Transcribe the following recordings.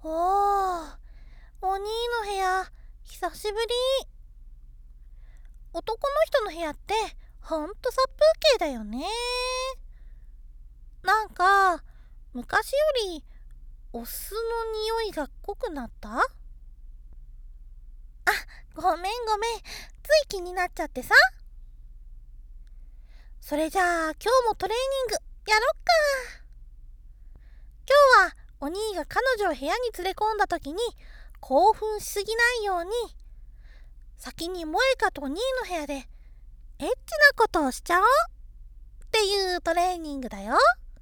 おー、お兄の部屋、久しぶり。男の人の部屋ってほんと殺風景だよね。なんか昔よりお酢の匂いが濃くなった？ごめんごめん、つい気になっちゃってさ。それじゃあ今日もトレーニングやろっか。今日はお兄が彼女を部屋に連れ込んだ時に興奮しすぎないように、先に萌香とお兄の部屋でエッチなことをしちゃおうっていうトレーニングだよ。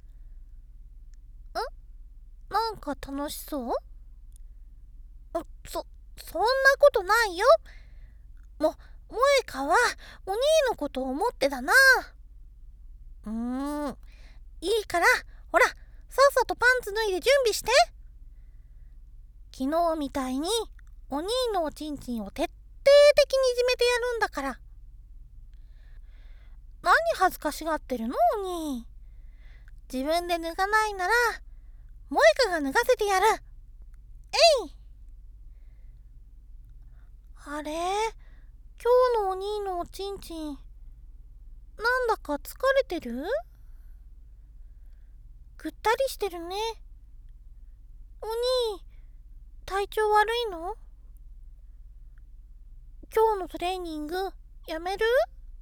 なんか楽しそう？そんなことないよ。萌香はお兄のことを思ってだな。いいから、ほら、さっさとパンツ脱いで準備して。昨日みたいにお兄のおちんちんを徹底的にいじめてやるんだから。何恥ずかしがってるの、お兄。自分で脱がないなら萌香が脱がせてやる。えい。あれ、今日のお兄のおちんちん、なんだか疲れてる？ぐったりしてるね。お兄、体調悪いの？今日のトレーニングやめる？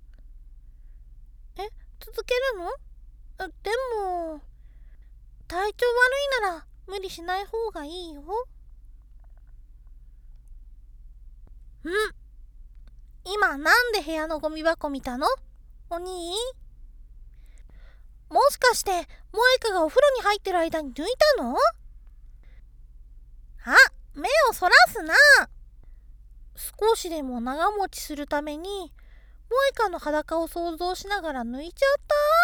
続けるの？でも体調悪いなら無理しない方がいいよ。今なんで部屋のゴミ箱見たの？お兄、もしかして萌香がお風呂に入ってる間に抜いたの？目をそらすな。少しでも長持ちするために萌香の裸を想像しながら抜いちゃった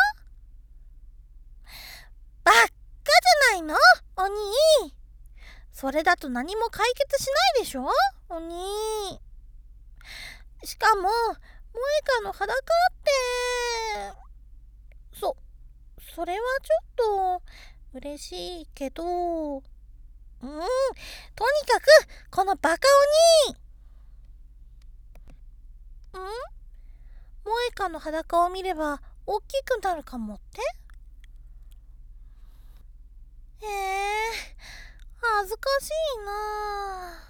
？バッカじゃないの、お兄。それだと何も解決しないでしょ、お兄。しかも萌香の裸ってそれはちょっと嬉しいけど、とにかくこのバカ鬼。萌香の裸を見れば大きくなるかもって？恥ずかしいな。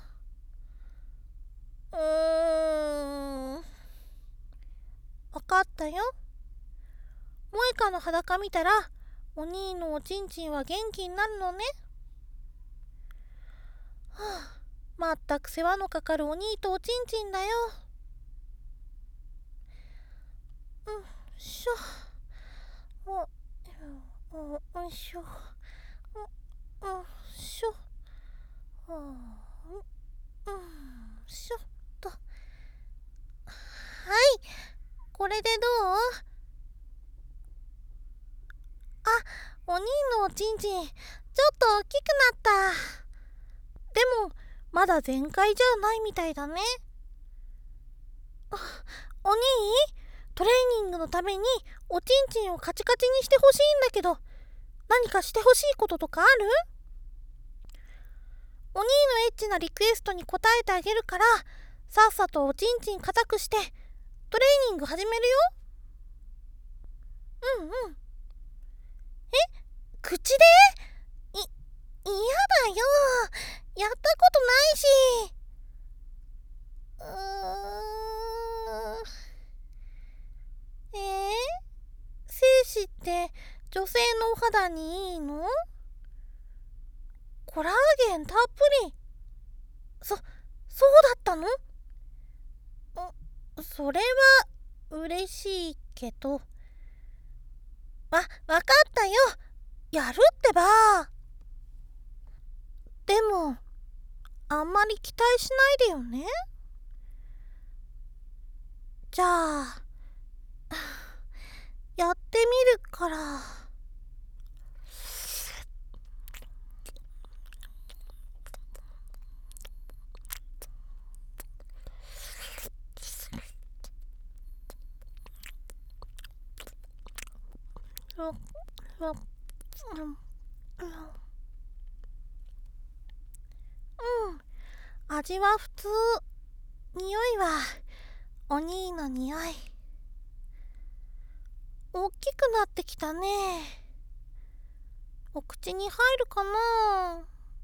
わかったよ。萌香の裸見たらお兄のおちんちんは元気になるのね。まったく世話のかかるお兄とおちんちんだよ。しょ。よいしょ。しょ。しょっと。はい、これでどう？お兄のおちんちん、ちょっと大きくなった。でも、まだ全開じゃないみたいだね。お兄、トレーニングのためにおちんちんをカチカチにしてほしいんだけど、何かしてほしいこととかある？お兄のエッチなリクエストに応えてあげるから、さっさとおちんちん固くしてトレーニング始めるよ。口で？嫌だよ。やったことないし。精子って女性のお肌にいいの？コラーゲンたっぷり。そうだったの？それは嬉しいけど。わかったよ。やるってば。でもあんまり期待しないでよね。じゃあやってみるから。 味は普通。匂いはお兄の匂い。大きくなってきたね。お口に入るかな。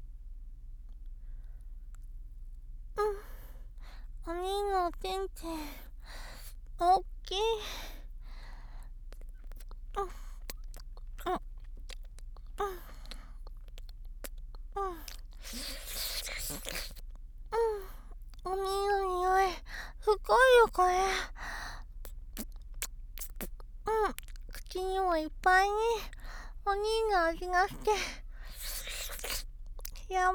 お兄のおちんちん大きい。お兄の匂いすごいよこれ。口にもいっぱいにお兄の味がして幸せ。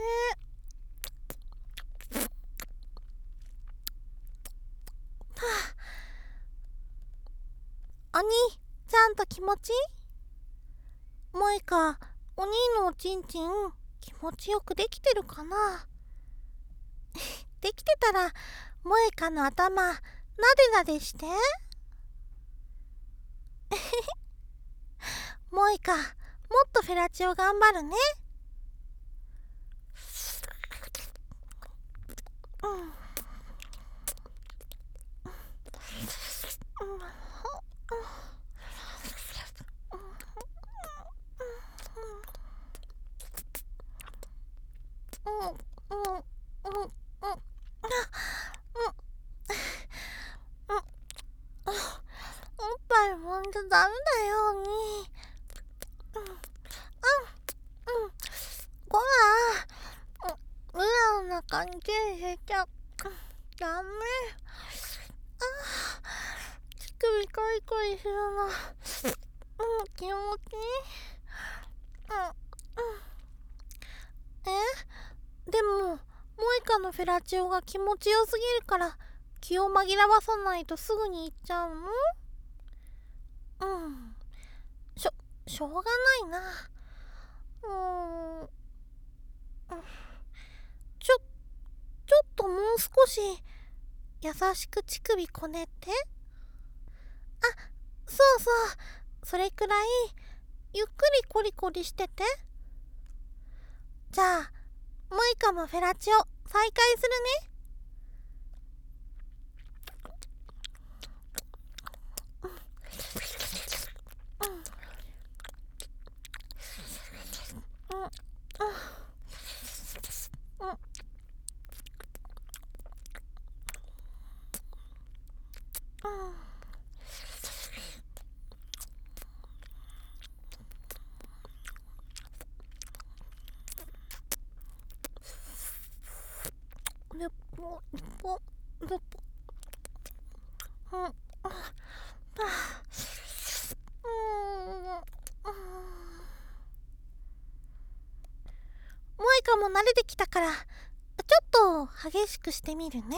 お兄ちゃんと気持ちいい？萌香、お兄のおちんちん気持ちよくできてるかな。できてたら萌香の頭なでなでして。萌香、もっとフェラチオ頑張るね。おっぱい揉んじゃダメだよ、お兄。こら、裏の中に手入れちゃダメ。乳首コリコリするの気持ちいい。でも萌香のフェラチオが気持ちよすぎるから気を紛らわさないとすぐに行っちゃうの？しょうがないな。ちょっともう少し優しく乳首こねて。そうそう、それくらいゆっくりコリコリしてて。じゃあ萌香もフェラチオ再開するね。萌香も慣れてきたからちょっと激しくしてみるね。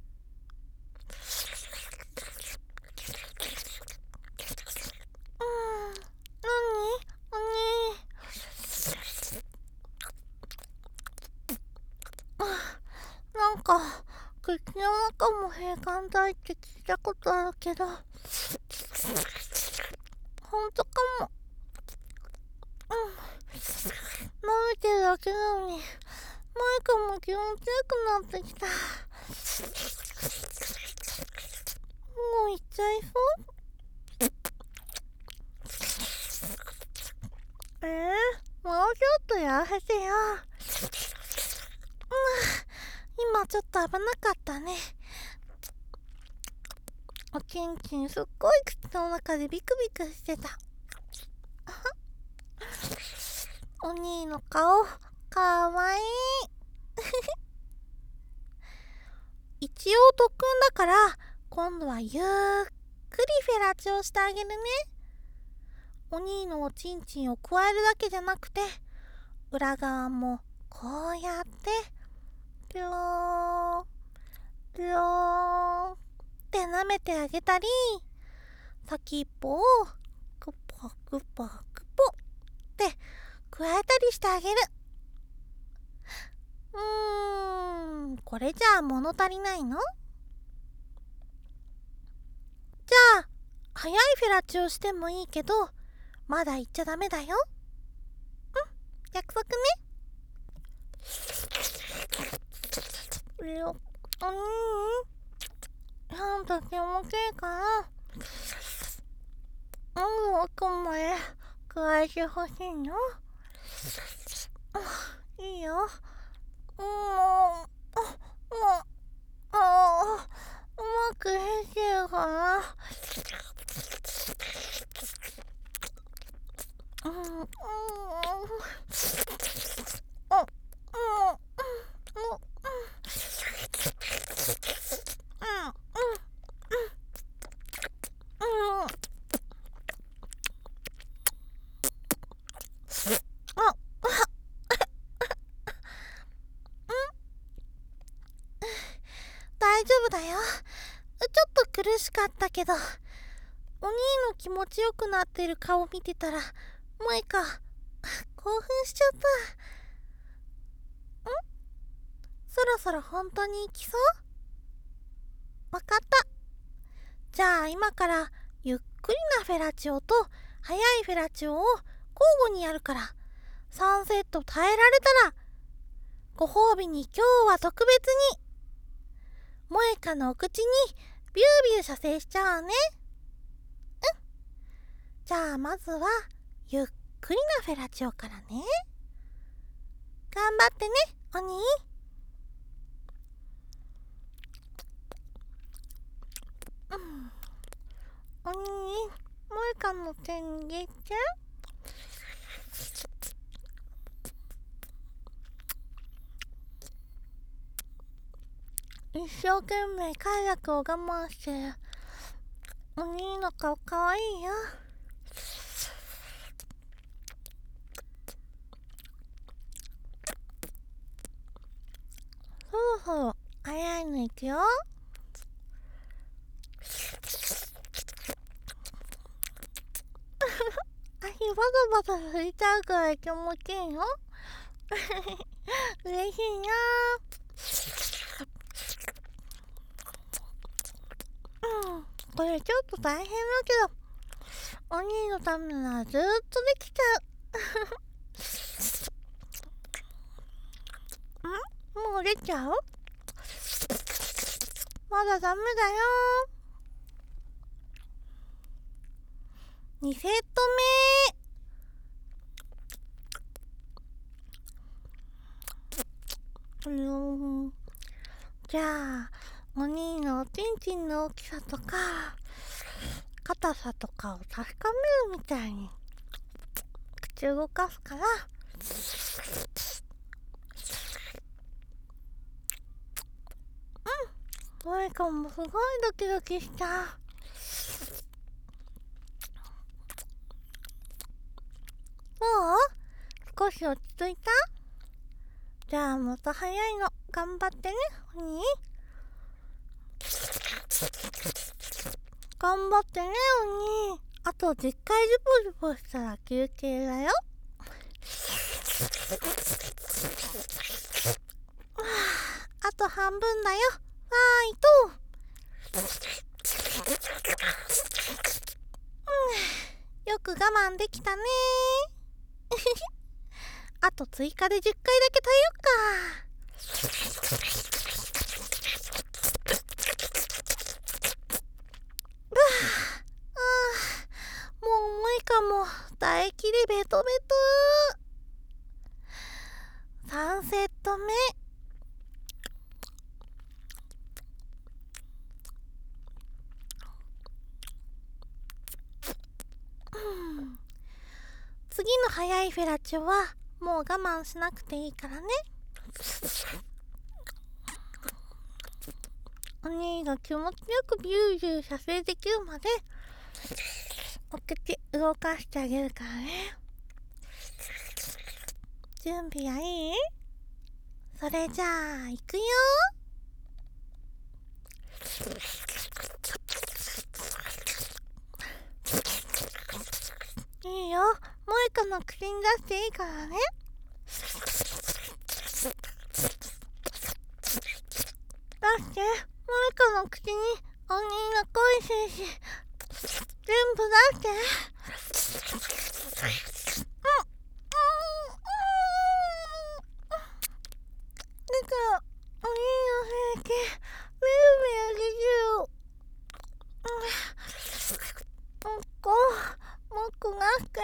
なんか口の中も閉管剤って聞いたことあるけどほんとかも。舐めてるだけなのに萌香も気持ちよくなってきた。もう行っちゃいそう。もうちょっとやらせてよ。今ちょっと危なかったね。おちんちんすっごい口の中でビクビクしてた。お兄の顔かわいい。一応特訓だから今度はゆっくりフェラチオしてあげるね。お兄のおちんちんを加えるだけじゃなくて裏側もこうやってピローピローって舐めてあげたり、先っぽをクポクポクポって加えたりしてあげる。これじゃあ物足りないの？じゃあ早いフェラチオしてもいいけどまだ行っちゃダメだよ。約束ね。 よ。お兄、ちゃんと気持ちいいから、奥まで加えてほしいの。いいよ。うまくできるかな。大丈夫だよ。ちょっと苦しかったけど、お兄の気持ちよくなってる顔見てたら、萌香、興奮しちゃった。そろそろ本当に行きそう？わかった。じゃあ今からゆっくりなフェラチオと速いフェラチオを交互にやるから、3セット耐えられたらご褒美に今日は特別に萌香のお口にビュービュー射精しちゃうね。じゃあまずはゆっくりなフェラチオからね。頑張ってね、お兄。お兄、萌香の手に入れて。一生懸命快楽を我慢してるお兄の顔かわいいよ。そろそろ早いのいくよ。足バタバタ振りたいくらい気持ちいいよ。嬉しいな。これちょっと大変だけど、お兄のためならずっとできちゃう。もう出ちゃう？まだダメだよ。2セット目。じゃあお兄のおちんちんの大きさとか硬さとかを確かめるみたいに口動かすから、萌香もすごいドキドキした。少し落ち着いた？じゃあまた早いの頑張ってね、お兄。頑張ってね、お兄。あと10回ジュポジュポしたら休憩だよ。あと半分だよ。ファイト。よく我慢できたね。あと追加で10回だけ耐えよっか。もう重いかも。唾液でベトベト。3セット目。次の速いフェラチオはもう我慢しなくていいからね。お兄が気持ちよくビュービュー射精できるまでお口動かしてあげるからね。準備はいい？それじゃあ行くよ。いいよ、萌香の口に出していいからね。出して、萌香の口にお兄が恋しいし、全部出して。だからお兄のせいけベルベルもっくがけ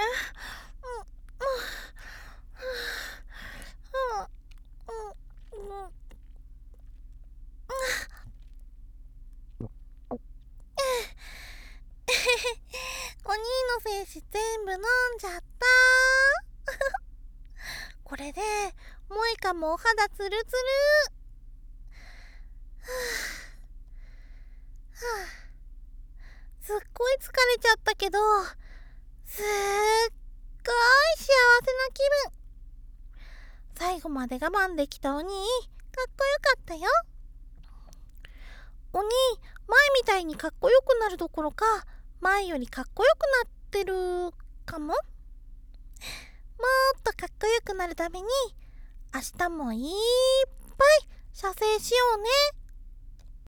お兄の精子全部飲んじゃったこれで萌香もお肌ツルツル。すっごい疲れちゃったけど、すっごい幸せな気分。最後まで我慢できたお兄、かっこよかったよ。お兄、前みたいにかっこよくなるどころか、前よりかっこよくなってるかも。もっとかっこよくなるために、明日もいっぱい射精しようね。